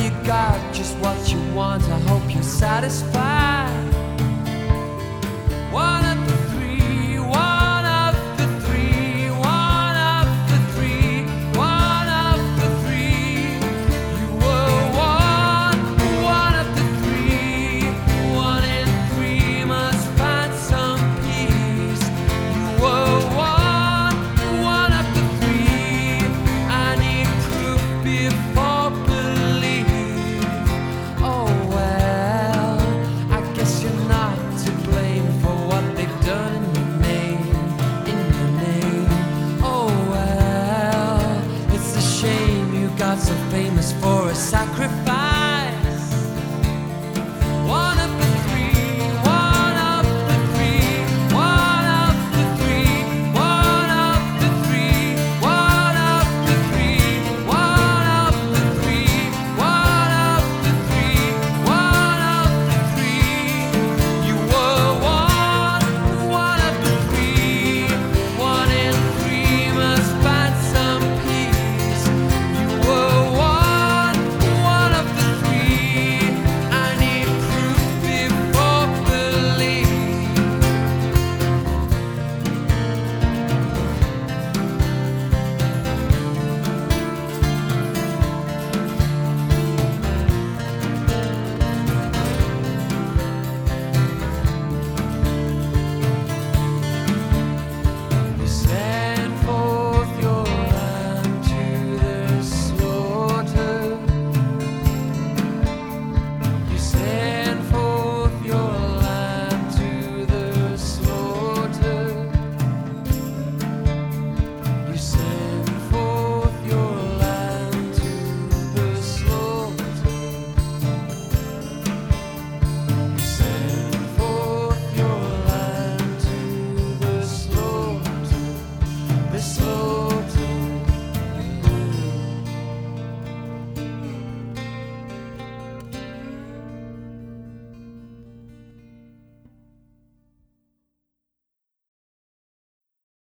you got just what you want. I hope you're satisfied. One of the three, one of the three, one of the three, one of the three. You were one of the three. One in three must find some peace. You were one of the three. I need proof before belief. Oh well, I guess you're not to blame for what they've done in your name, in your name. Oh well, it's a shame you got so famous for a sacrifice.